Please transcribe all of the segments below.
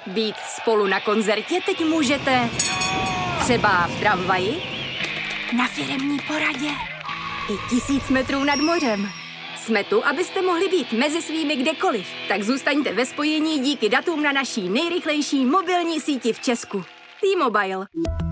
Být spolu na koncertě teď můžete třeba v tramvaji, na firemní poradě i 1000 metrů nad mořem. Jsme tu, abyste mohli být mezi svými kdekoliv. Tak zůstaňte ve spojení díky datům na naší nejrychlejší mobilní síti v Česku. T-Mobile.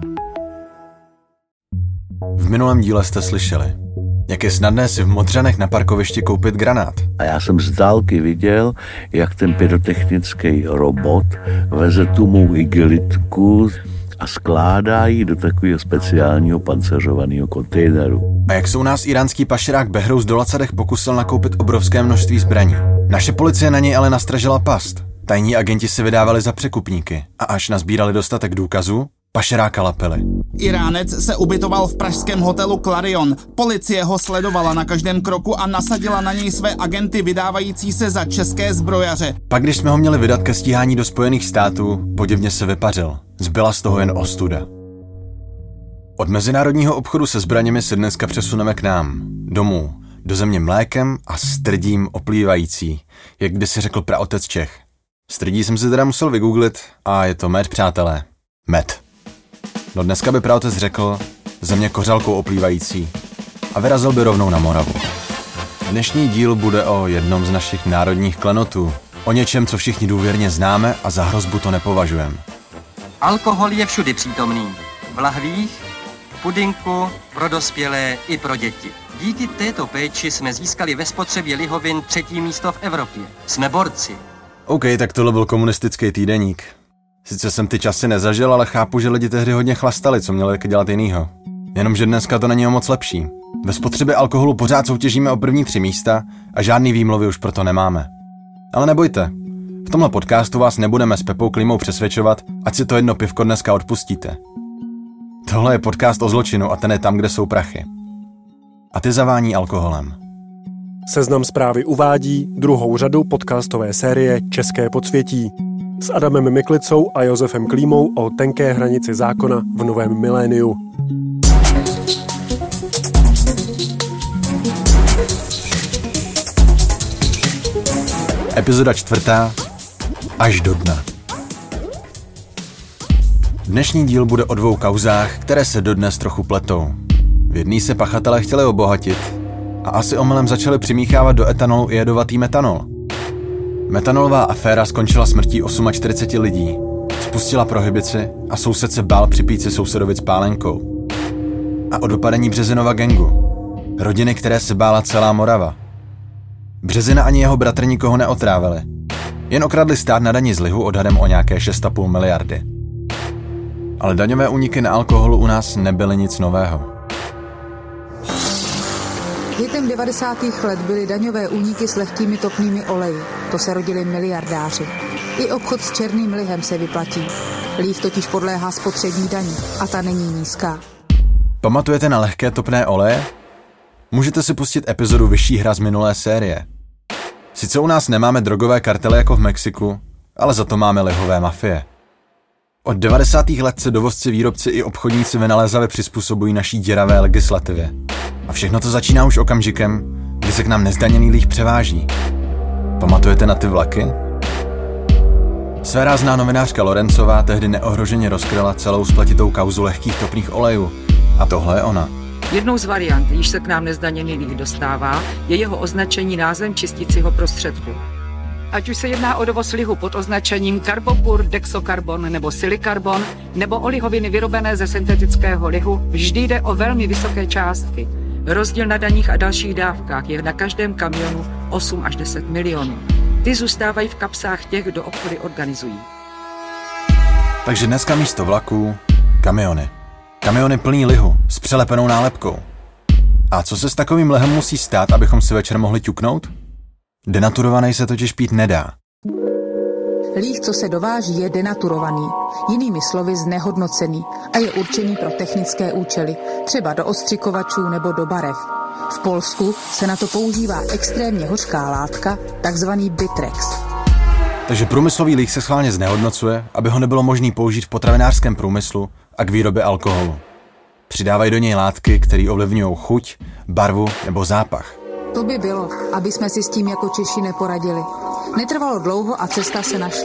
V minulém díle jste slyšeli, jak je snadné si v Modřanech na parkovišti koupit granát. A já jsem z dálky viděl, jak ten pyrotechnický robot veze tu mou igelitku a skládá ji do takového speciálního panceřovaného kontejneru. A jak se u nás iránský pašerák Behrous do Lacadech pokusil nakoupit obrovské množství zbraní. Naše policie na něj ale nastražila past. Tajní agenti se vydávali za překupníky a až nazbírali dostatek důkazů, pašeráka lapili. Iránec se ubytoval v pražském hotelu Clarion. Policie ho sledovala na každém kroku a nasadila na něj své agenty vydávající se za české zbrojaře. Pak, když jsme ho měli vydat ke stíhání do Spojených států, podivně se vypařil. Zbyla z toho jen ostuda. Od mezinárodního obchodu se zbraněmi se dneska přesuneme k nám, domů, do země mlékem a strdím oplývající, jak kdysi řekl praotec Čech. Strdí jsem si teda musel vygooglit a je to med, přátelé. Med. No dneska by praotec řekl země kořalkou oplývající a vyrazil by rovnou na Moravu. Dnešní díl bude o jednom z našich národních klenotů, o něčem, co všichni důvěrně známe a za hrozbu to nepovažujeme. Alkohol je všudy přítomný. V lahvích, pudinku, pro dospělé i pro děti. Díky této péči jsme získali ve spotřebě lihovin 3. místo v Evropě. Jsme borci. OK, tak tohle byl komunistický týdeník. Sice jsem ty časy nezažil, ale chápu, že lidi tehdy hodně chlastali, co měli dělat jinýho. Jenomže dneska to není o moc lepší. Ve spotřebě alkoholu pořád soutěžíme o první 3 místa a žádný výmluvy už proto nemáme. Ale nebojte, v tomhle podcastu vás nebudeme s Pepou Klímou přesvědčovat, ať si to jedno pivko dneska odpustíte. Tohle je podcast o zločinu a ten je tam, kde jsou prachy. A ty zavání alkoholem. Seznam Zprávy uvádí druhou řadu podcastové série České podsvětí s Adamem Miklicou a Josefem Klímou o tenké hranici zákona v novém miléniu. Epizoda 4. Až do dna. Dnešní díl bude o 2 kauzách, které se dodnes trochu pletou. V jedné se pachatelé chtěli obohatit a asi omylem začali přimíchávat do etanolu i jedovatý metanol. Metanolová aféra skončila smrtí 48 lidí, spustila prohibici a soused se bál připít si sousedovi s pálenkou. A o dopadení Březinova gangu, rodiny, které se bála celá Morava. Březina ani jeho bratr nikoho neotrávili, jen okradli stát na dani z lihu odhadem o nějaké 6,5 miliardy. Ale daňové úniky na alkoholu u nás nebyly nic nového. Květem 90. let byly daňové úniky s lehkými topnými oleji. To se rodili miliardáři. I obchod s černým lihem se vyplatí. Líh totiž podléhá spotřební dani a ta není nízká. Pamatujete na lehké topné oleje? Můžete si pustit epizodu Vyšší hra z minulé série. Sice u nás nemáme drogové kartely jako v Mexiku, ale za to máme lihové mafie. Od 90. let se dovozci, výrobci i obchodníci vynalézavě přizpůsobují naší děravé legislativě. A všechno to začíná už okamžikem, kdy se k nám nezdaněný líh převáží. Pamatujete na ty vlaky? Svérázná novinářka Lorencová tehdy neohroženě rozkryla celou spletitou kauzu lehkých topných olejů. A tohle je ona. Jednou z variant, již se k nám nezdaněný líh dostává, je jeho označení názvem čistícího prostředku. Ať už se jedná o dovoz lihu pod označením karbopur, dexokarbon nebo silikarbon, nebo o lihoviny vyrobené ze syntetického lihu, vždy jde o velmi vysoké částky. Rozdíl na daních a dalších dávkách je na každém kamionu 8 až 10 milionů. Ty zůstávají v kapsách těch, kdo obchody organizují. Takže dneska místo vlaků kamiony. Kamiony plný lihu s přelepenou nálepkou. A co se s takovým lihem musí stát, abychom si večer mohli ťuknout? Denaturovaný se totiž pít nedá. Líh, co se dováží, je denaturovaný, jinými slovy znehodnocený a je určený pro technické účely, třeba do ostřikovačů nebo do barev. V Polsku se na to používá extrémně hořká látka, takzvaný Bitrex. Takže průmyslový líh se schválně znehodnocuje, aby ho nebylo možné použít v potravinářském průmyslu a k výrobě alkoholu. Přidávají do něj látky, které ovlivňují chuť, barvu nebo zápach. To by bylo, aby jsme si s tím jako Češi neporadili. Netrvalo dlouho a cesta se našla.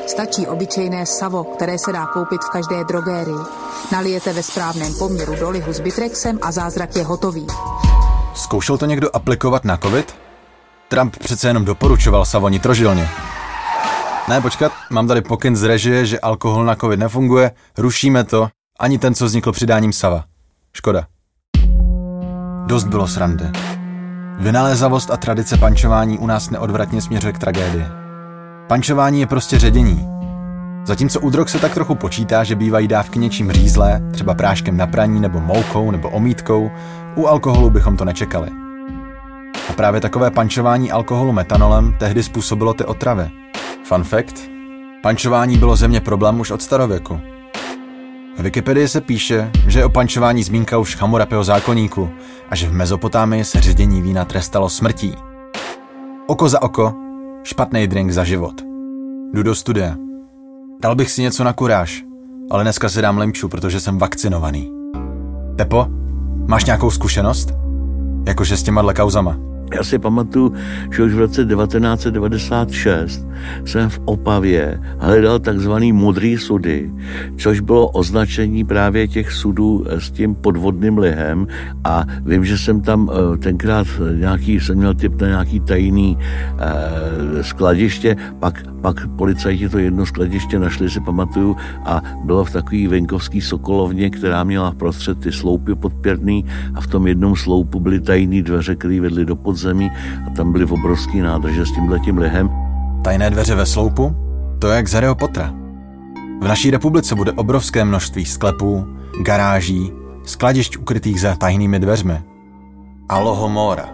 Stačí obyčejné savo, které se dá koupit v každé drogérii. Nalijete ve správném poměru do lihu s Bitrexem a zázrak je hotový. Zkoušel to někdo aplikovat na covid? Trump přece jenom doporučoval savo nitrožilně. Ne, počkat, mám tady pokyn z režie, že alkohol na covid nefunguje, rušíme to, ani ten, co vznikl přidáním sava. Škoda. Dost bylo srandy. Vynalézavost a tradice pančování u nás neodvratně směřuje k tragédii. Pančování je prostě ředění. Zatímco u drog se tak trochu počítá, že bývají dávky něčím rýzlé, třeba práškem na praní nebo moukou nebo omítkou, u alkoholu bychom to nečekali. A právě takové pančování alkoholu metanolem tehdy způsobilo ty otravy. Fun fact: pančování bylo země problém už od starověku. V Wikipedii se píše, že je o pančování zmínka už v Hammurapiho zákoníku a že v Mezopotámii se ředění vína trestalo smrtí. Oko za oko, špatný drink za život. Jdu do studia. Dal bych si něco na kuráž, ale dneska si dám lemču, protože jsem vakcinovaný. Pepo, máš nějakou zkušenost? Jakože s těma kauzama. Já si pamatuju, že už v roce 1996 jsem v Opavě hledal takzvaný modrý sudy, což bylo označení právě těch sudů s tím podvodným lihem, a vím, že jsem tam tenkrát jsem měl tip na nějaký tajný skladiště, pak policajti to jedno skladiště našli, si pamatuju, a bylo v takový venkovský sokolovně, která měla vprostřed ty sloupy podpěrný, a v tom jednom sloupu byly tajné dveře, které vedly do podzemí, a tam byly obrovský nádrže s tímhletím lihem. Tajné dveře ve sloupu? To je jak z Harryho Pottera. V naší republice bude obrovské množství sklepů, garáží, skladišť ukrytých za tajnými dveřmi. Alohomora.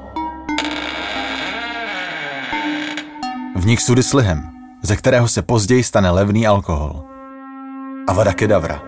V nich sudy s lihem, ze kterého se později stane levný alkohol. Avada kedavra.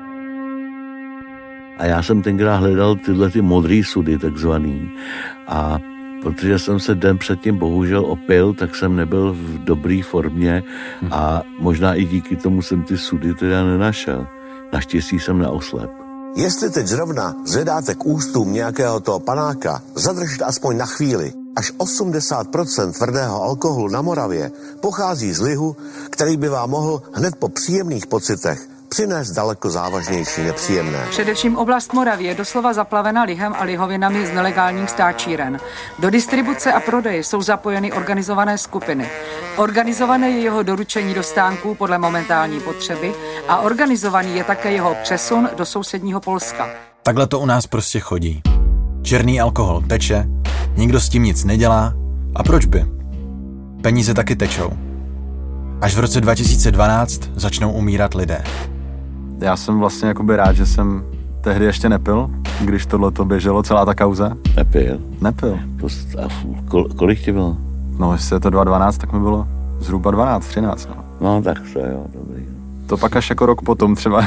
A já jsem tenkrát hledal tyhle ty modrý sudy takzvaný, a protože jsem se den předtím bohužel opil, tak jsem nebyl v dobré formě a možná i díky tomu jsem ty sudy teda nenašel. Naštěstí jsem neoslep. Jestli teď zrovna zvedáte k ústům nějakého toho panáka, zadržte aspoň na chvíli. Až 80% tvrdého alkoholu na Moravě pochází z lihu, který by vám mohl hned po příjemných pocitech přinést daleko závažnější nepříjemné. Především oblast Moravy je doslova zaplavena lihem a lihovinami z nelegálních stáčíren. Do distribuce a prodeje jsou zapojeny organizované skupiny. Organizované je jeho doručení do stánků podle momentální potřeby a organizovaný je také jeho přesun do sousedního Polska. Takhle to u nás prostě chodí. Černý alkohol teče, nikdo s tím nic nedělá, a proč by? Peníze taky tečou. Až v roce 2012 začnou umírat lidé. Já jsem vlastně jakoby rád, že jsem tehdy ještě nepil, když tohleto běželo, celá ta kauza. Nepil. Kolik ti bylo? No, jestli je to 2,12, tak mi bylo zhruba 12, 13. No tak to jo, dobrý. To pak až jako rok potom třeba.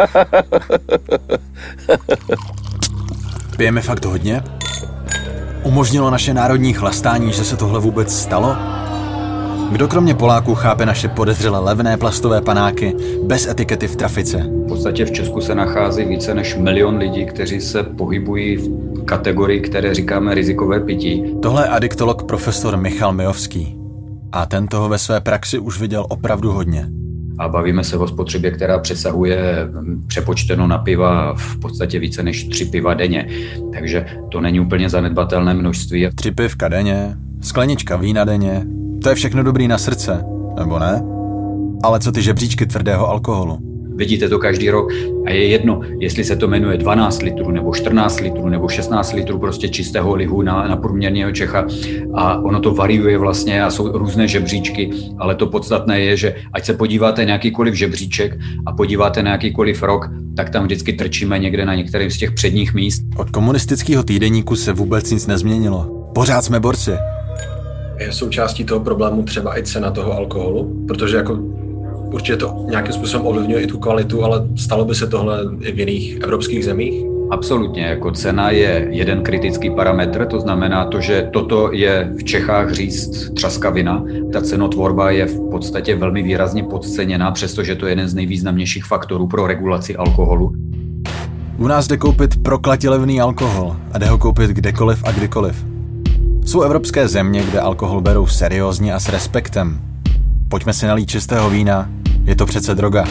Pijeme fakt hodně? Umožnilo naše národní chlastání, že se tohle vůbec stalo? Kdo kromě Poláků chápe naše podezřele levné plastové panáky bez etikety v trafice? V podstatě v Česku se nachází více než 1 milion lidí, kteří se pohybují v kategorii, které říkáme rizikové pití. Tohle je adiktolog profesor Michal Mijovský. A ten toho ve své praxi už viděl opravdu hodně. A bavíme se o spotřebě, která přesahuje přepočteno na piva v podstatě více než 3 piva denně. Takže to není úplně zanedbatelné množství. 3 pivka denně, sklenička vína denně, to je všechno dobrý na srdce, nebo ne? Ale co ty žebříčky tvrdého alkoholu? Vidíte to každý rok a je jedno, jestli se to jmenuje 12 litrů, nebo 14 litrů, nebo 16 litrů prostě čistého lihu na průměrného Čecha, a ono to variuje vlastně a jsou různé žebříčky, ale to podstatné je, že ať se podíváte na jakýkoliv žebříček a podíváte na jakýkoliv rok, tak tam vždycky trčíme někde na některém z těch předních míst. Od komunistického týdeníku se vůbec nic nezměnilo. Pořád jsme borci. Je součástí toho problému třeba i cena toho alkoholu, protože jako určitě to nějakým způsobem ovlivňuje i tu kvalitu, ale stalo by se tohle i v jiných evropských zemích? Absolutně, jako cena je jeden kritický parametr, to znamená to, že toto je v Čechách říct třaskavina. Ta cenotvorba je v podstatě velmi výrazně podceněná, přestože to je jeden z nejvýznamnějších faktorů pro regulaci alkoholu. U nás jde koupit proklatě levný alkohol a jde ho koupit kdekoliv a kdykoliv. Jsou evropské země, kde alkohol berou seriózně a s respektem. Pojďme si nalít čistého vína Je to přece droga.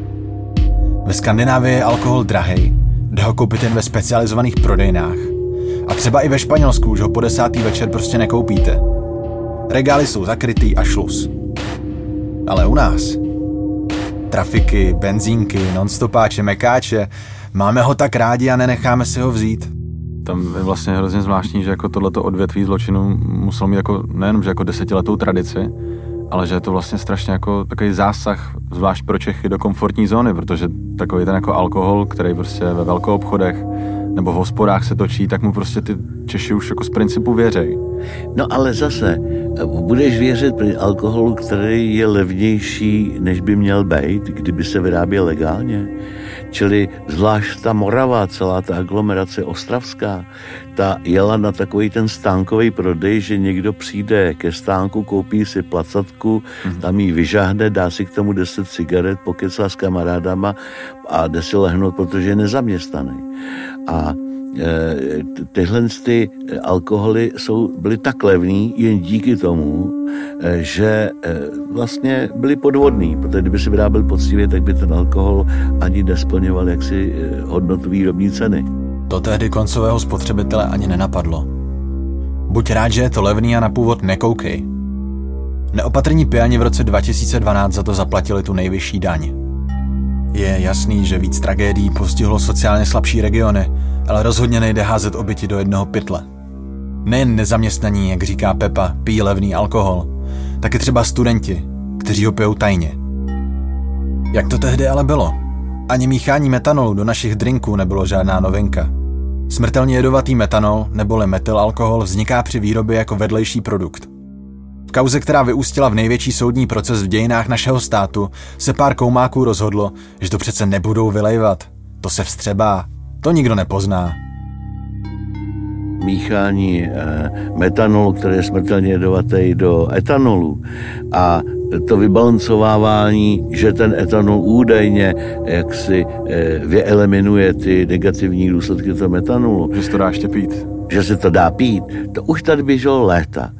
Ve Skandinávii je alkohol drahej, jde ho koupit jen ve specializovaných prodejnách. A třeba i ve Španělsku už ho po 10. večer prostě nekoupíte. Regály jsou zakrytý a šluz. Ale u nás trafiky, benzínky, nonstopáče, mekáče, máme ho tak rádi a nenecháme si ho vzít. Tam je vlastně hrozně zvláštní, že jako tohleto odvětví zločinu muselo mít jako nejenom, že jako 10letou tradici, ale že je to vlastně strašně jako takový zásah, zvlášť pro Čechy, do komfortní zóny, protože takový ten jako alkohol, který prostě ve velkoobchodech nebo v hospodách se točí, tak mu prostě ty Češi už jako z principu věřej. No ale zase, budeš věřit alkoholu, který je levnější, než by měl být, kdyby se vyráběl legálně? Čili zvlášť ta Morava, celá ta aglomerace ostravská, ta jela na takový ten stánkový prodej, že někdo přijde ke stánku, koupí si placatku, tam jí vyžáhne, dá si k tomu 10 cigaret, pokecá s kamarádama a jde si lehnout, protože je nezaměstnaný. A tyhle ty alkoholy byly tak levný jen díky tomu, že vlastně byly podvodný, protože kdyby si vyráběl poctivě, tak by ten alkohol ani nesplňoval jaksi hodnotu výrobní ceny. To tehdy koncového spotřebitele ani nenapadlo. Buď rád, že je to levný a na původ nekoukej. Neopatrní pijani v roce 2012 za to zaplatili tu nejvyšší daň. Je jasný, že víc tragédií postihlo sociálně slabší regiony, ale rozhodně nejde házet oběti do jednoho pytle. Nejen nezaměstnaní, jak říká Pepa, pijí levný alkohol, taky třeba studenti, kteří ho pijou tajně. Jak to tehdy ale bylo? Ani míchání metanolu do našich drinků nebylo žádná novinka. Smrtelně jedovatý metanol, neboli metylalkohol, vzniká při výrobě jako vedlejší produkt. V kauze, která vyústila v největší soudní proces v dějinách našeho státu, se pár koumáků rozhodlo, že to přece nebudou vylejvat. To se vstřebá. To nikdo nepozná. Míchání metanolu, který je smrtelně jedovatý, do etanolu a to vybalancovávání, že ten etanol údajně jaksi vyeliminuje ty negativní důsledky toho metanolu. Že se to dá ještě pít. Že se to dá pít. To už tady běželo léta.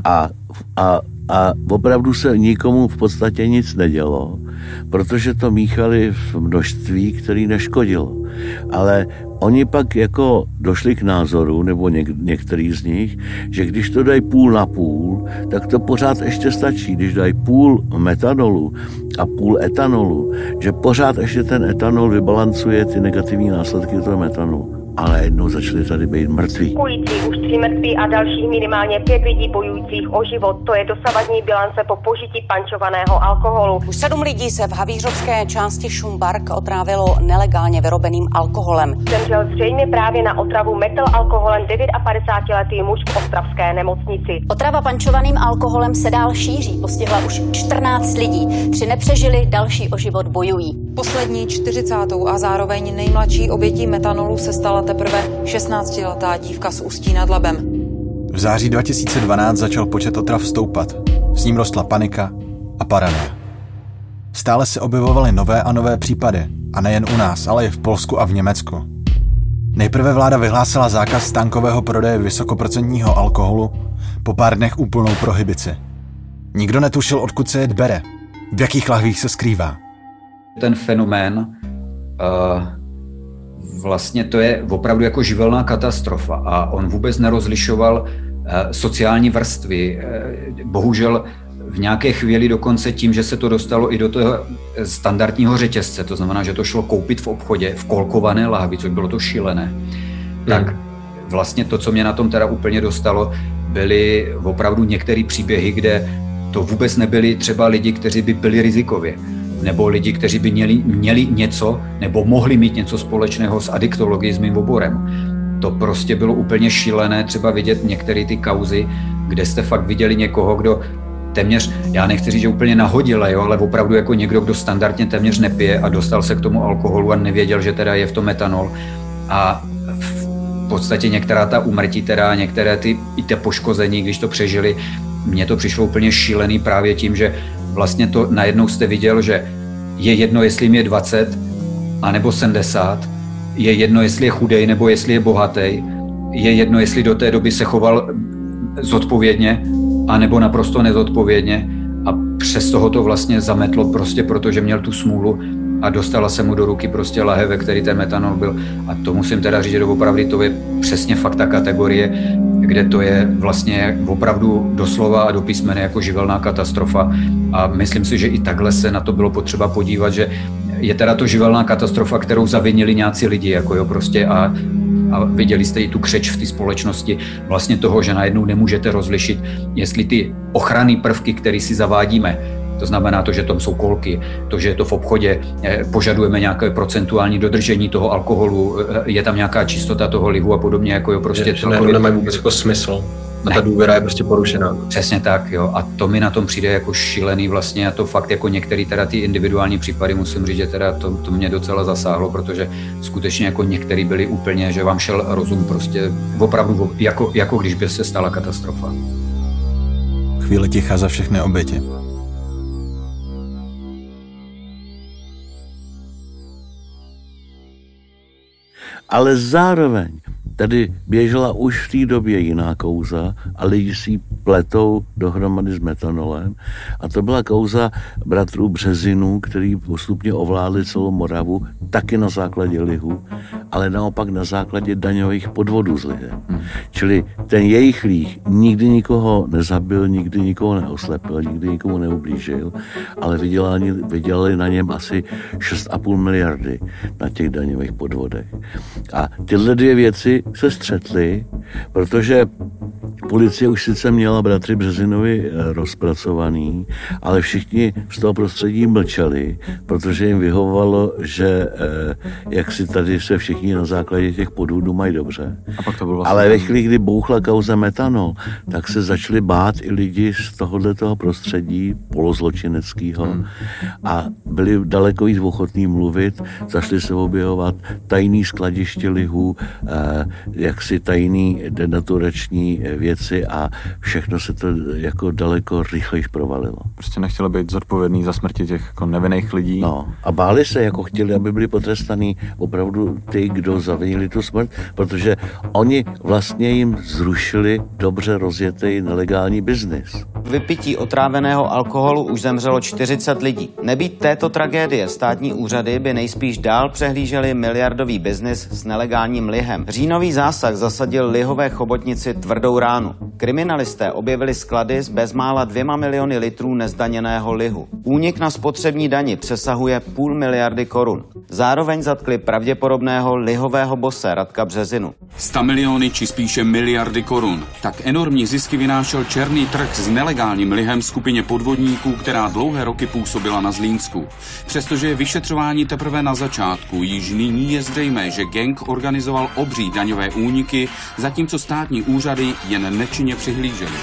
A opravdu se nikomu v podstatě nic nedělo, protože to míchali v množství, který neškodilo. Ale oni pak jako došli k názoru, nebo některý z nich, že když to dají půl na půl, tak to pořád ještě stačí. Když dají půl metanolu a půl etanolu, že pořád ještě ten etanol vybalancuje ty negativní následky toho metanolu. Ale jednou začali tady být mrtví. Už 3 mrtví a dalších minimálně 5 lidí bojujících o život. To je dosavadní bilance po požití pančovaného alkoholu. Už 7 lidí se v havířovské části Šumbark otrávilo nelegálně vyrobeným alkoholem. Zemřel zřejmě právě na otravu metylalkoholem 59letý muž v ostravské nemocnici. Otrava pančovaným alkoholem se dál šíří. Postihla už 14 lidí. 3 nepřežili, další o život bojují. Poslední 40. a zároveň nejmladší obětí metanolu se stala teprve 16letá dívka z Ústí nad Labem. V září 2012 začal počet otrav stoupat. S ním rostla panika a paranoia. Stále se objevovaly nové a nové případy. A nejen u nás, ale i v Polsku a v Německu. Nejprve vláda vyhlásila zákaz stánkového prodeje vysokoprocentního alkoholu, po pár dnech úplnou prohibici. Nikdo netušil, odkud se jed bere, v jakých lahvích se skrývá. Ten fenomén, vlastně to je opravdu jako živelná katastrofa a on vůbec nerozlišoval sociální vrstvy. Bohužel v nějaké chvíli dokonce tím, že se to dostalo i do toho standardního řetězce, to znamená, že to šlo koupit v obchodě v kolkované lahvi, což bylo to šílené, tak vlastně to, co mě na tom teda úplně dostalo, byly opravdu některé příběhy, kde to vůbec nebyli třeba lidi, kteří by byli rizikově, nebo lidi, kteří by měli něco, nebo mohli mít něco společného s adiktologií, s mým oborem. To prostě bylo úplně šílené třeba vidět některé ty kauzy, kde jste fakt viděli někoho, kdo téměř, já nechci říct, že úplně nahodil, jo, ale opravdu jako někdo, kdo standardně téměř nepije a dostal se k tomu alkoholu a nevěděl, že teda je v tom metanol. A v podstatě některá ta úmrtí, teda některé ty poškození, když to přežili, mně to přišlo úplně šílený právě tím, že vlastně to najednou jste viděl, že je jedno, jestli jim je 20 anebo 70, je jedno, jestli je chudej nebo jestli je bohatý, je jedno, jestli do té doby se choval zodpovědně anebo naprosto nezodpovědně a přes toho to vlastně zametlo prostě protože měl tu smůlu a dostala se mu do ruky prostě lahev, ve který ten metanol byl. A to musím teda říct, že opravdu to je přesně fakt ta kategorie, kde to je vlastně opravdu doslova a do písmene jako živelná katastrofa. A myslím si, že i takhle se na to bylo potřeba podívat, že je teda to živelná katastrofa, kterou zavinili nějací lidi, jako jo, prostě a viděli jste i tu křeč v té společnosti vlastně toho, že najednou nemůžete rozlišit, jestli ty ochranné prvky, které si zavádíme, to znamená to, že tam jsou kolky, to, že je to v obchodě, požadujeme nějaké procentuální dodržení toho alkoholu, je tam nějaká čistota toho lihu a podobně, jako jo, prostě že nemají vůbec jako smysl. A ta důvěra je prostě porušená. Přesně tak, jo. A to mi na tom přijde jako šílený vlastně a to fakt jako některé teda ty individuální případy musím říct, že teda to mě docela zasáhlo, protože skutečně jako některý byli úplně, že vám šel rozum prostě opravdu jako když by se stala katastrofa. Chvíle ticha za všechny oběti. Ale zároveň tady běžela už v té době jiná kauza a lidi si ji pletou dohromady s metanolem. A to byla kauza bratrů Březinů, který postupně ovládli celou Moravu, taky na základě lihu, ale naopak na základě daňových podvodů s lihem. Čili ten jejich líh nikdy nikoho nezabil, nikdy nikoho neoslepil, nikdy nikomu neublížil, ale vydělali na něm asi 6,5 miliardy na těch daňových podvodech. A tyhle dvě věci se střetly, protože policie už sice měla bratry Březinovi rozpracovaný, ale všichni z toho prostředí mlčeli, protože jim vyhovovalo, že jak si tady se všichni na základě těch podvodů mají dobře. A pak to bylo vlastně... Ale ve chvíli, kdy bouchla kauza metanol, tak se začali bát i lidi z tohoto prostředí polozločineckého a byli daleko víc ochotní mluvit, začali se objevovat tajný skladiště lihu, jaksi tajný denaturační věci a všechno se to jako daleko rychleji provalilo. Prostě nechtěli být zodpovědný za smrti těch jako nevinných lidí. No a báli se, jako chtěli, aby byli potrestaný opravdu ty, kdo zavinili tu smrt, protože oni vlastně jim zrušili dobře rozjetý nelegální biznis. Vypití otráveného alkoholu už zemřelo 40 lidí. Nebýt této tragédie, státní úřady by nejspíš dál přehlíželi miliardový biznis s nelegálním lihem. Říjnový zásah zasadil lihové chobotnici tvrdou ránu. Kriminalisté objevili sklady s bezmála 2 miliony litrů nezdaněného lihu. Únik na spotřební dani přesahuje 0,5 miliardy korun. Zároveň zatkli pravděpodobného lihového bose Radka Březinu. 100 miliony či spíše miliardy korun. Tak enormní zisky vynášel černý trh s nelegálním lihem skupině podvodníků, která dlouhé roky působila na Zlínsku. Přestože je vyšetřování teprve na začátku, již nyní je zřejmé, že gang organizoval obří daňové úniky, zatímco státní úřady jen nečinně přihlíželi.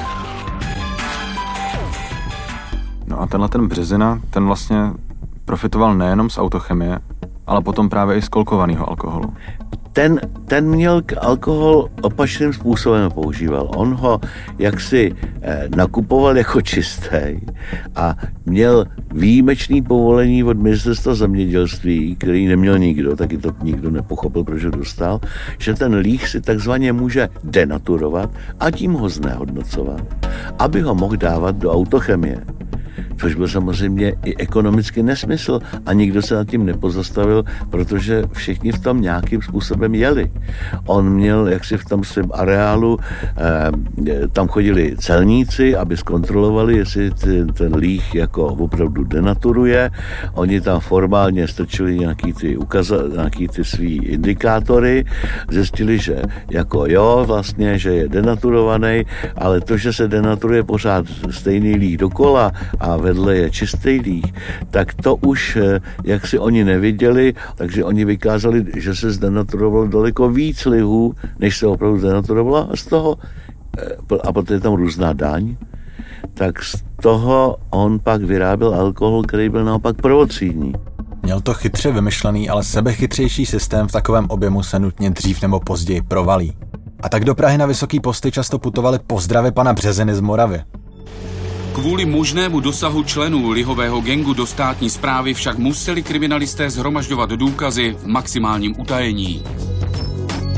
No a ten Březina, ten vlastně profitoval nejenom z autochemie, ale potom právě i z kolkovaného alkoholu. Ten měl alkohol opačným způsobem používal. On ho jaksi nakupoval jako čistý a měl výjimečný povolení od ministerstva zemědělství, který neměl nikdo, taky to nikdo nepochopil, proč ho dostal, že ten líh si takzvaně může denaturovat a tím ho znehodnocovat, aby ho mohl dávat do autochemie. Což byl samozřejmě i ekonomický nesmysl a nikdo se nad tím nepozastavil, protože všichni v tom nějakým způsobem jeli. On měl jaksi v tom svém areálu, tam chodili celníci, aby zkontrolovali, jestli ten líh jako opravdu denaturuje. Oni tam formálně strčili nějaký ty svý indikátory, zjistili, že jako jo, vlastně, že je denaturovaný, ale to, že se denaturuje pořád stejný líh dokola a vedle je čistý líh, tak to už jak si oni neviděli, takže oni vykázali, že se zdenaturovalo daleko víc lihů, než se opravdu zdenaturovalo a z toho, a protože je tam různá daň, tak z toho on pak vyráběl alkohol, který byl naopak prvotřídní. Měl to chytře vymyšlený, ale sebechytřejší systém v takovém objemu se nutně dřív nebo později provalí. A tak do Prahy na vysoký posty často putovali pozdravy pana Březiny z Moravy. Kvůli možnému dosahu členů lihového gangu do státní správy však museli kriminalisté shromažďovat důkazy v maximálním utajení.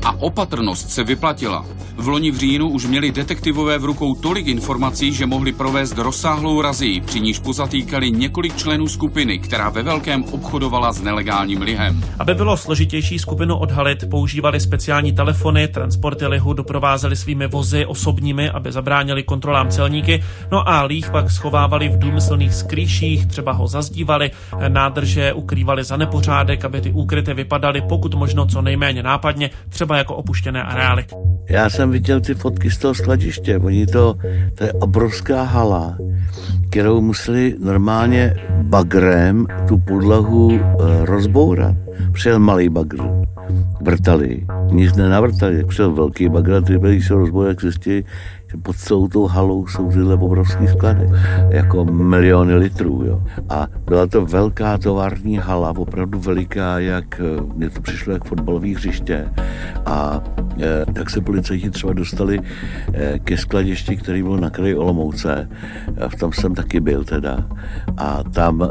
A opatrnost se vyplatila. V loni v říjnu už měli detektivové v rukou tolik informací, že mohli provést rozsáhlou razii, při níž pozatýkali několik členů skupiny, která ve velkém obchodovala s nelegálním lihem. Aby bylo složitější skupinu odhalit, používali speciální telefony, transporty lihu doprovázeli svými vozy osobními, aby zabránili kontrolám celníky, no a líh pak schovávali v důmyslných skrýších, třeba ho zazdívali, nádrže ukrývali za nepořádek, aby ty úkryty vypadaly pokud možno co nejméně nápadně, třeba jako opuštěné areály. Já jsem viděl ty fotky z toho skladiště, to je obrovská hala, kterou museli normálně bagrem tu podlahu rozbourat. Přijel malý bagr, vrtali, nic nenavrtali, přijel velký bagr, když se rozbourat, jak zjistili, že pod celou tou halou jsou tyhle obrovský sklady, jako miliony litrů. Jo. A byla to velká tovární hala, opravdu veliká, jak mně to přišlo jak fotbalové hřiště. A tak se policajti třeba dostali ke skladišti, který byl na kraji Olomouce. V tom jsem taky byl teda. A tam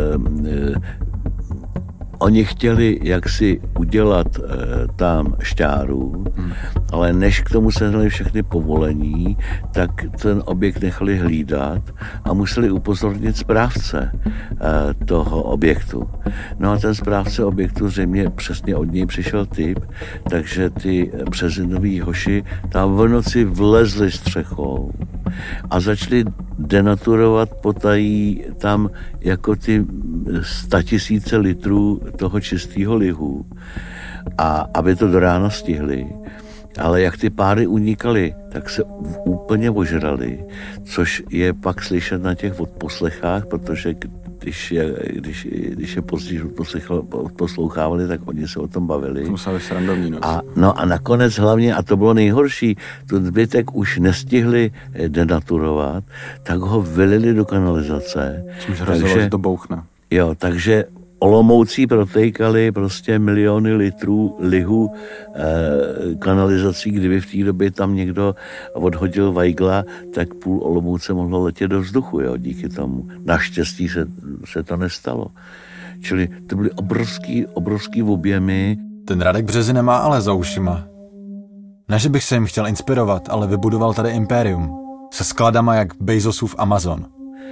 oni chtěli jaksi udělat tam šťáru, ale než k tomu se dali všechny povolení, tak ten objekt nechali hlídat a museli upozornit správce toho objektu. No a ten správce objektu zřejmě přesně od něj přišel tip, takže ty březinoví hoši tam v noci vlezli střechou a začali denaturovat potají tam jako ty 100 000 litrů toho čistého lihu, a aby to do rána stihli. Ale jak ty páry unikaly, tak se úplně ožrali, což je pak slyšet na těch odposlechách, protože když je později odposlouchávali, tak oni se o tom bavili. To museli srandovní noc. A nakonec hlavně, a to bylo nejhorší, ten zbytek už nestihli denaturovat, tak ho vylili do kanalizace. Takže to bouchne. Jo, takže Olomoucí protejkali prostě miliony litrů lihu kanalizací, kdyby v té době tam někdo odhodil vajgla, tak půl Olomouce mohlo letět do vzduchu, jo, díky tomu. Naštěstí se to nestalo. Čili to byly obrovský objemy. Ten Radek Březina nemá ale za ušima. Ne, že bych se jim chtěl inspirovat, ale vybudoval tady impérium. Se skladama jak Bezosův Amazon.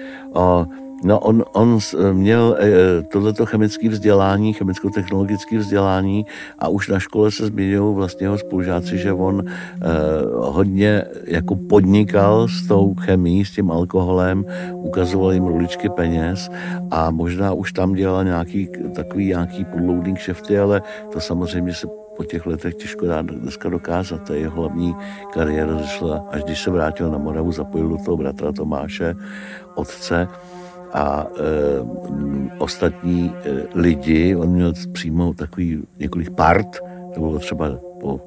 No, on měl tohleto chemické vzdělání, chemicko-technologické vzdělání a už na škole se zmiňují vlastně jeho spolužáci, že on hodně jako podnikal s tou chemií, s tím alkoholem, ukazoval jim ruličky peněz a možná už tam dělal nějaký podloudný kšefty, ale to samozřejmě se po těch letech těžko dá dneska dokázat. To jeho hlavní kariéra zašla, až když se vrátil na Moravu, zapojil do toho bratra Tomáše, otce, a ostatní lidi, on měl přímo takový několik part, to bylo třeba po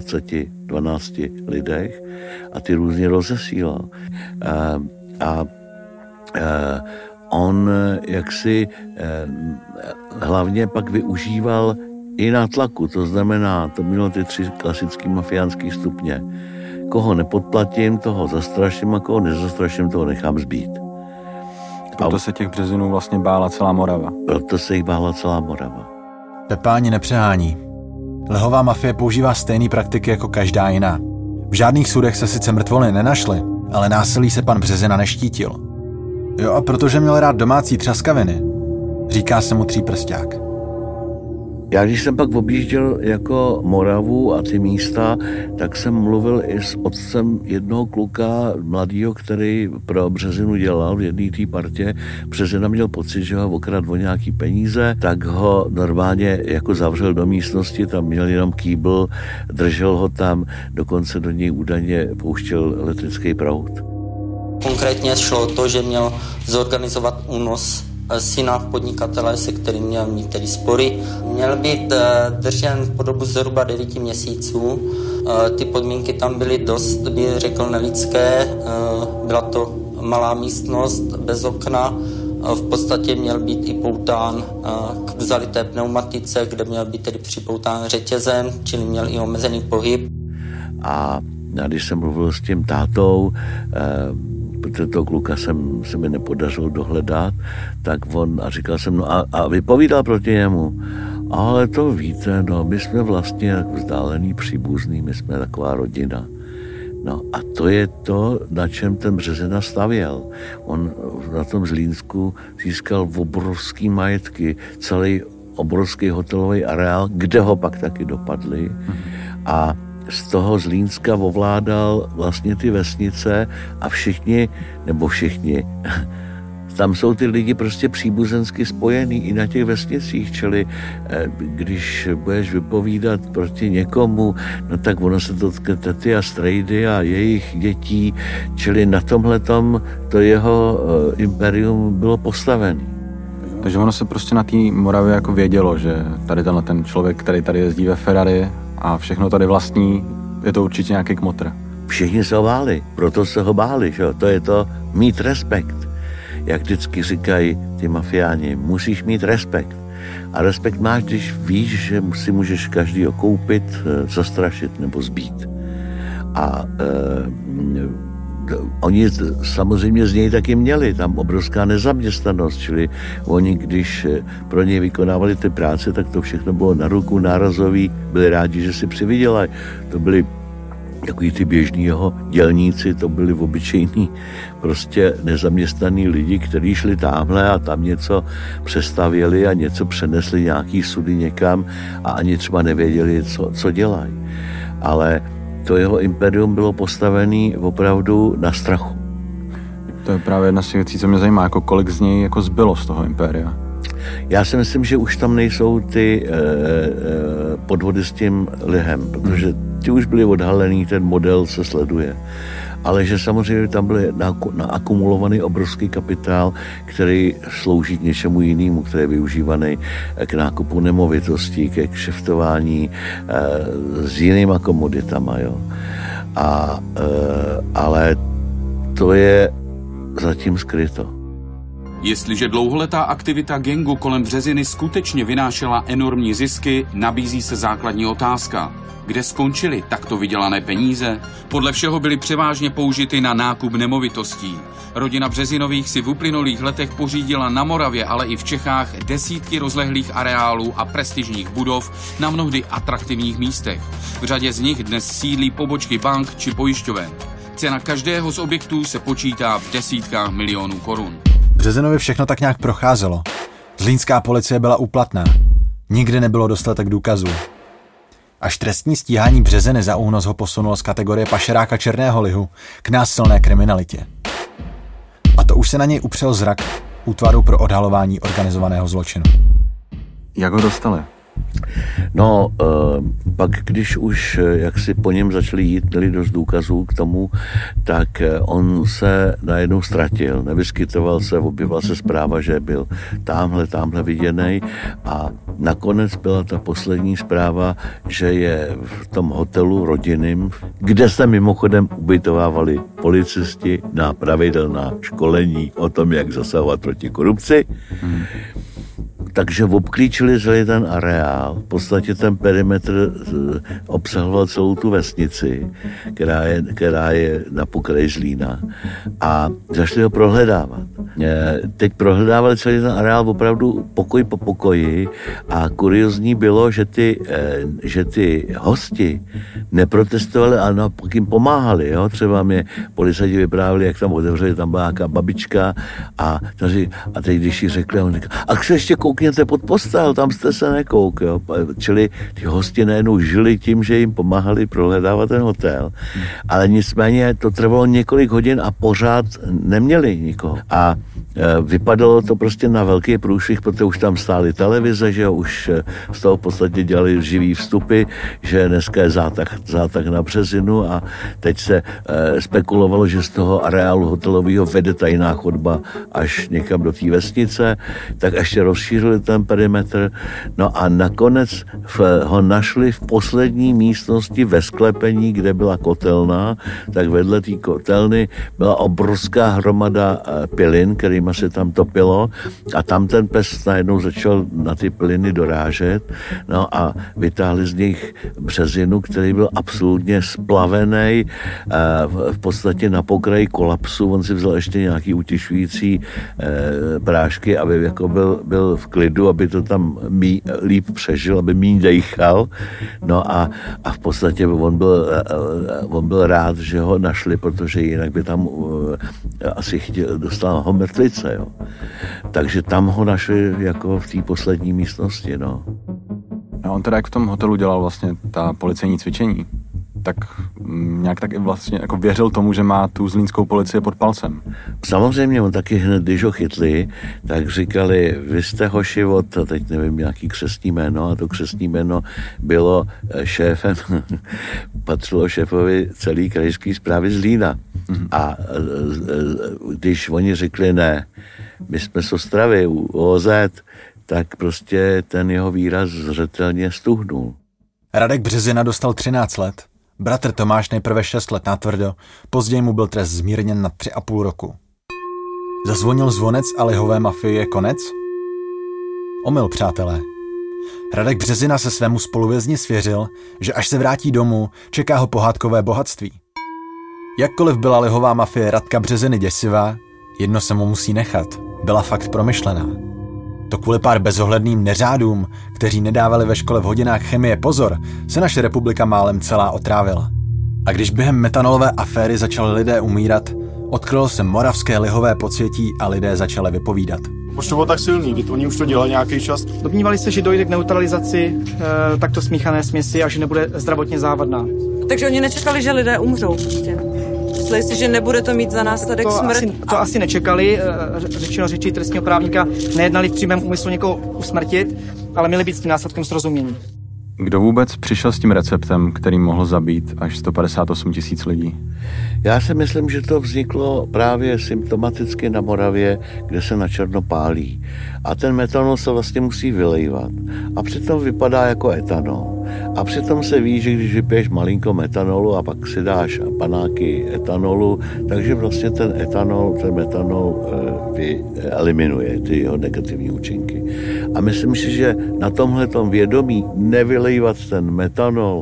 12 lidech a ty různě rozesílal. On jaksi hlavně pak využíval i nátlaku, to znamená, to mělo ty 3 klasické mafiánské stupně. Koho nepodplatím, toho zastraším a koho nezastraším, toho nechám zbít. Proto se těch Březinů vlastně bála celá Morava. Proto se jich bála celá Morava. Pepáni nepřehání. Lihová mafie používá stejné praktiky jako každá jiná. V žádných sudech se sice mrtvoly nenašly, ale násilí se pan Březina neštítil. Jo, a protože měl rád domácí třaskaviny, říká se mu tříprsťák. Já když jsem pak objížděl jako Moravu a ty místa, tak jsem mluvil i s otcem jednoho kluka mladýho, který pro Březinu dělal v jedné té partě. Březina měl pocit, že ho okradl o nějaký peníze, tak ho normálně jako zavřel do místnosti, tam měl jenom kýbl, držel ho tam, dokonce do něj údajně pouštěl elektrický proud. Konkrétně šlo o to, že měl zorganizovat únos syna podnikatele, se kterým měl některé spory. Měl být držen po dobu zhruba 9 měsíců. Ty podmínky tam byly dost, bych řekl, nelidské. Byla to malá místnost bez okna. V podstatě měl být i poután k zalité pneumatice, kde měl být tedy připoután řetězem, čili měl i omezený pohyb. A když jsem mluvil s tím tátou, protože toho kluka se mi nepodařilo dohledat, tak on, a říkal jsem, no a vypovídal proti němu. Ale to víte, no, my jsme vlastně jak vzdálený příbuzný, my jsme taková rodina. No a to je to, na čem ten Březina stavěl. On na tom Zlínsku získal obrovský majetky, celý obrovský hotelový areál, kde ho pak taky dopadli. A z toho Zlínska ovládal vlastně ty vesnice a všichni, tam jsou ty lidi prostě příbuzensky spojený i na těch vesnicích, čili když budeš vypovídat proti někomu, no tak ono se dotkne tety a strejdy a jejich dětí, čili na tomhletom to jeho imperium bylo postavené. Takže ono se prostě na té Moravě jako vědělo, že tady ten člověk, který tady jezdí ve Ferrari a všechno tady vlastní, je to určitě nějaký kmotr. Všichni se ho báli, proto se ho báli, že? To je to mít respekt. Jak vždycky říkají ty mafiáni, musíš mít respekt. A respekt máš, když víš, že si můžeš každýho koupit, zastrašit nebo zbít. A oni samozřejmě z něj taky měli, tam obrovská nezaměstnanost, čili oni, když pro něj vykonávali ty práce, tak to všechno bylo na ruku nárazový, byli rádi, že si přivydělají. To byli takový ty běžní jeho dělníci, to byli obyčejní prostě nezaměstnaní lidi, kteří šli tamhle a tam něco přestavěli a něco přenesli nějaký sudy někam a ani třeba nevěděli, co dělají. Ale to jeho imperium bylo postavené opravdu na strachu. To je právě jedna z těch věcí, co mě zajímá, jako kolik z něj jako zbylo z toho impéria. Já si myslím, že už tam nejsou ty podvody s tím lihem, protože ty už byly odhalený, ten model se sleduje. Ale že samozřejmě tam byl naakumulovaný obrovský kapitál, který slouží k něčemu jinému, který je využívaný k nákupu nemovitostí, ke kšeftování s jinýma komoditama. Jo. Ale to je zatím skryto. Jestliže dlouholetá aktivita gangu kolem Březiny skutečně vynášela enormní zisky, nabízí se základní otázka. Kde skončily takto vydělané peníze? Podle všeho byly převážně použity na nákup nemovitostí. Rodina Březinových si v uplynulých letech pořídila na Moravě, ale i v Čechách desítky rozlehlých areálů a prestižních budov na mnohdy atraktivních místech. V řadě z nich dnes sídlí pobočky bank či pojišťoven. Cena každého z objektů se počítá v desítkách milionů korun. Březinovi všechno tak nějak procházelo. Zlínská policie byla úplatná. Nikdy nebylo dostatek důkazů. Až trestní stíhání Březiny za únos ho posunulo z kategorie pašeráka černého lihu k násilné kriminalitě. A to už se na něj upřel zrak Útvaru pro odhalování organizovaného zločinu. Jak ho dostali? No, pak když už jak si po něm začali jít, měli dost důkazů k tomu, tak on se najednou ztratil, nevyskytoval se, objevila se zpráva, že byl tamhle viděnej a nakonec byla ta poslední zpráva, že je v tom hotelu rodinným, kde se mimochodem ubytovávali policisti na pravidelná školení o tom, jak zasahovat proti korupci. Takže obklíčili celý ten areál, v podstatě ten perimetr obsahoval celou tu vesnici, která je na pokraji Zlína a začali ho prohledávat. Teď prohledávali celý ten areál opravdu pokoj po pokoji a kuriozní bylo, že ty hosti neprotestovali, ale naopak jim pomáhali. Jo? Třeba mě policajti vyprávěli, jak tam otevřeli, tam byla nějaká babička a teď když jí řekli, on říká, a se ještě koukněte pod postel, tam jste se nekouk. Jo? Čili ty hosti najednou žili tím, že jim pomáhali prohledávat ten hotel. Ale nicméně to trvalo několik hodin a pořád neměli nikoho. A vypadalo to prostě na velký průšvih, protože už tam stály televize, že už z toho v podstatě dělali živý vstupy, že dneska je zátah na Březinu a teď se spekulovalo, že z toho areálu hotelového vede tajná chodba až někam do té vesnice, tak ještě rozšířili ten perimetr. No a nakonec ho našli v poslední místnosti ve sklepení, kde byla kotelna, tak vedle té kotelny byla obrovská hromada pilin, který kterýma se tam topilo a tam ten pes najednou začal na ty plyny dorážet, no a vytáhli z nich březinu, který byl absolutně splavený, v podstatě na pokraji kolapsu. On si vzal ještě nějaký utišující prášky, aby jako byl v klidu, aby to tam líp přežil, aby míň dejchal. No a v podstatě on byl rád, že ho našli, protože jinak by tam asi dostal ho mrtvice. Jo. Takže tam ho našli jako v té poslední místnosti. No. A on teda jak v tom hotelu dělal vlastně ta policejní cvičení, tak nějak tak i vlastně jako věřil tomu, že má tu zlínskou policii pod palcem. Samozřejmě, on taky hned, když ho chytli, tak říkali, vy jste Hošivot, a teď nevím, nějaký křestní jméno, a to křestní jméno bylo šéfem, patřilo šéfovi celý krajský správy Zlína. A když oni řekli ne, my jsme z Ostravy, u OZ, tak prostě ten jeho výraz zřetelně stuhnul. Radek Březina dostal 13 let. Bratr Tomáš nejprve 6 let natvrdo, později mu byl trest zmírněn na 3,5 roku. Zazvonil zvonec a lihové mafii je konec? Omyl, přátelé. Radek Březina se svému spoluvězni svěřil, že až se vrátí domů, čeká ho pohádkové bohatství. Jakkoliv byla lihová mafie Radka Březiny děsivá, jedno se mu musí nechat, byla fakt promyšlená. To kvůli pár bezohledným neřádům, kteří nedávali ve škole v hodinách chemie pozor, se naše republika málem celá otrávila. A když během metanolové aféry začali lidé umírat, odkrylo se moravské lihové podsvětí a lidé začali vypovídat. Proč to bylo tak silný, když oni už to dělali nějaký čas? Domnívali se, že dojde k neutralizaci takto smíchané směsi a že nebude zdravotně závadná. Takže oni nečekali, že lidé umřou prostě. Mysleli si, že nebude to mít za následek smrt? To asi nečekali, řečeno řečí trestního právníka, nejednali v přímém úmyslu někoho usmrtit, ale měli být s tím následkem srozumění. Kdo vůbec přišel s tím receptem, který mohl zabít až 158 000 lidí? Já si myslím, že to vzniklo právě symptomaticky na Moravě, kde se na černo pálí. A ten metanol se vlastně musí vylejvat. A přitom vypadá jako etanol. A přitom se ví, že když vypiješ malinko metanolu a pak si dáš panáky etanolu, takže vlastně ten metanol eliminuje ty jeho negativní účinky. A myslím si, že na tomhletom vědomí nevylejvat ten metanol,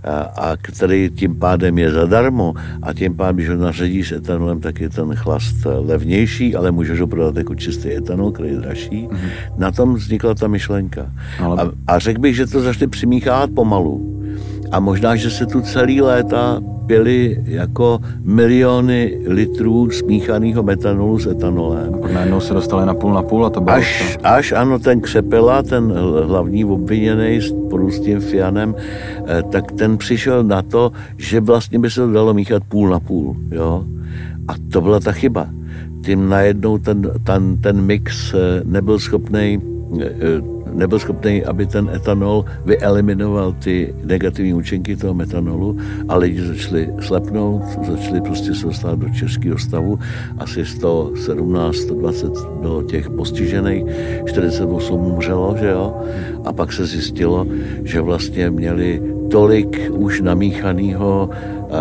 a který tím pádem je zadarmo, a tím pádem, když ho naředíš etanolem, tak je ten chlast levnější, ale můžeš ho prodat jako čistý etanol, který je dražší. Na tom vznikla ta myšlenka. A řekl bych, že to začne přimíchávat pomalu. A možná, že se tu celý léta pili jako miliony litrů smíchaného metanolu s etanolem. A najednou se dostali na půl a to bylo až ano, ten Křepela, ten hlavní obviněný spolu s tím Fianem, tak ten přišel na to, že vlastně by se to dalo míchat půl na půl. Jo? A to byla ta chyba. Tím najednou ten mix nebyl schopný, aby ten etanol vyeliminoval ty negativní účinky toho metanolu, a lidi začali slepnout, začali prostě se dostat do českého stavu. Asi 117, 120 bylo těch postižených, 48 umřelo, že jo? A pak se zjistilo, že vlastně měli tolik už namíchaného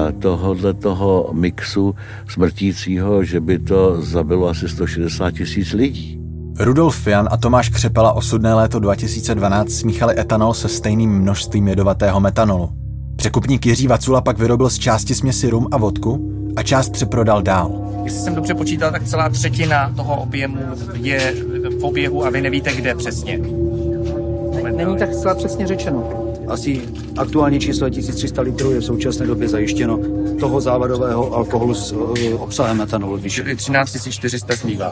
toho mixu smrtícího, že by to zabilo asi 160 000 lidí. Rudolf Fian a Tomáš Křepela osudné léto 2012 smíchali etanol se stejným množstvím jedovatého metanolu. Překupník Jiří Vacula pak vyrobil z části směsi rum a vodku a část přeprodal dál. Jestli jsem dobře počítal, tak celá třetina toho objemu je v oběhu a vy nevíte, kde přesně. Není tak celá přesně řečeno. Asi aktuální číslo 1300 litrů je v současné době zajištěno toho závadového alkoholu s obsahem etanolu. 13 400 smívá.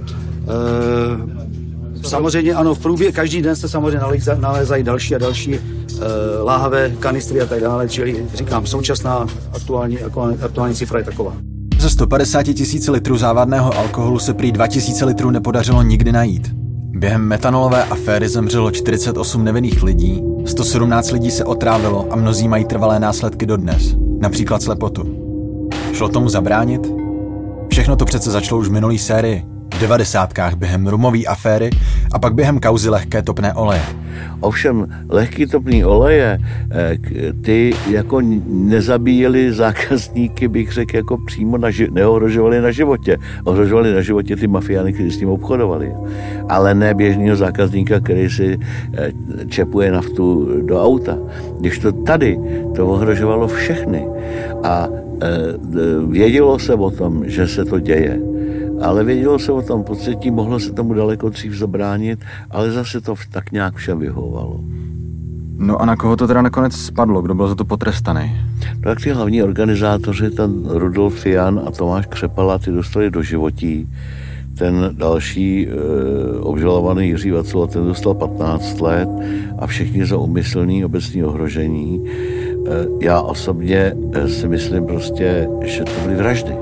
Samozřejmě ano, v průběhu každý den se samozřejmě nalézají další a další láhavé kanistry a tak dále, čili říkám, současná aktuální cifra je taková. Ze 150 000 litrů závadného alkoholu se prý 2000 litrů nepodařilo nikdy najít. Během metanolové aféry zemřelo 48 nevinných lidí, 117 lidí se otrávilo a mnozí mají trvalé následky dodnes, například slepotu. Šlo tomu zabránit? Všechno to přece začalo už v minulý sérii. v 90kách během rumové aféry a pak během kauzy lehké topné oleje. Ovšem, lehký topný oleje, ty jako nezabíjeli zákazníky, bych řekl, jako přímo neohrožovali na životě. Ohrožovali na životě ty mafiány, kteří s tím obchodovali. Ale ne běžného zákazníka, který si čepuje naftu do auta. Když to tady, to ohrožovalo všechny. A vědělo se o tom, že se to děje. Ale vědělo se o tom pocití, mohlo se tomu daleko dřív zabránit, ale zase to tak nějak všem vyhovovalo. No a na koho to teda nakonec spadlo? Kdo byl za to potrestaný? Tak ty hlavní organizátoři, ten Rudolf Fian a Tomáš Křepala, ty dostali doživotí. Ten další obžalovaný Jiří Vacula, ten dostal 15 let a všichni za úmyslný obecní ohrožení. Já osobně si myslím prostě, že to byly vraždy.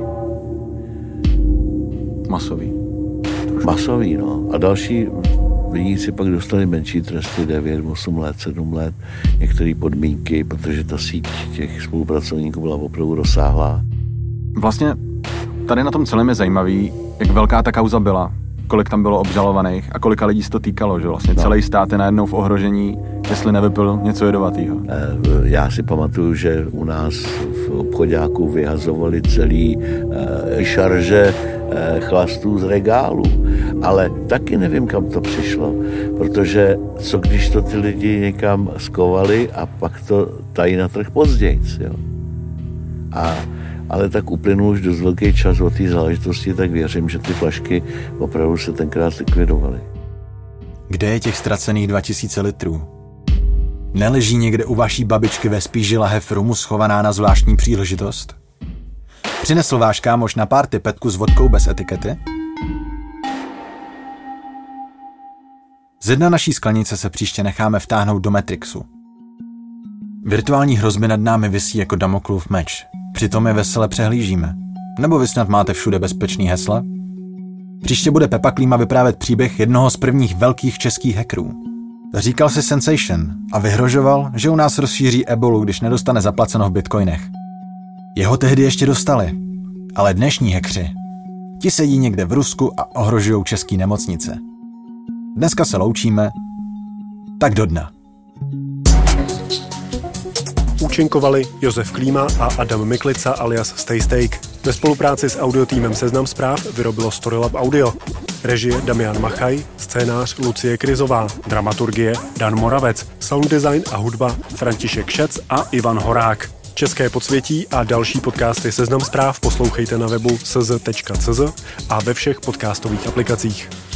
Masový, no. A další viníci pak dostali menší tresty, 9, 8 let, 7 let, některé podmínky, protože ta síť těch spolupracovníků byla opravdu rozsáhlá. Vlastně tady na tom celém je zajímavý, jak velká ta kauza byla, kolik tam bylo obžalovaných a kolika lidí se to týkalo, že vlastně celý stát je najednou v ohrožení, jestli nevypil něco jedovatýho. Já si pamatuju, že u nás v obchoďáku vyhazovali celý šarže chlastů z regálu, ale taky nevím, kam to přišlo, protože co když to ty lidi někam skovali a pak to tají na trh pozdějc, jo. Ale tak uplynul už dost velký čas od té záležitosti, tak věřím, že ty flašky opravdu se tenkrát likvidovaly. Kde je těch ztracených 2000 litrů? Neleží někde u vaší babičky ve spíži lahev rumu schovaná na zvláštní příležitost? Přinesl váš kámoš na párty petku s vodkou bez etikety? Z dna naší sklenice se příště necháme vtáhnout do Matrixu. Virtuální hrozby nad námi visí jako Damoklův meč. Přitom je vesele přehlížíme. Nebo vy snad máte všude bezpečný hesla? Příště bude Pepa Klíma vyprávět příběh jednoho z prvních velkých českých hackerů. Říkal si Sensation a vyhrožoval, že u nás rozšíří ebolu, když nedostane zaplaceno v bitcoinech. Jeho tehdy ještě dostali, ale dnešní hackři, ti sedí někde v Rusku a ohrožují český nemocnice. Dneska se loučíme, tak do dna. Účinkovali Josef Klíma a Adam Miklica alias Stay Steak. Ve spolupráci s audiotýmem Seznam Zpráv vyrobilo Storylab Audio. Režie Damian Machaj, scénář Lucie Kryzová, dramaturgie Dan Moravec, sound design a hudba František Šec a Ivan Horák. České podsvětí a další podcasty Seznam Zpráv poslouchejte na webu cz.cz a ve všech podcastových aplikacích.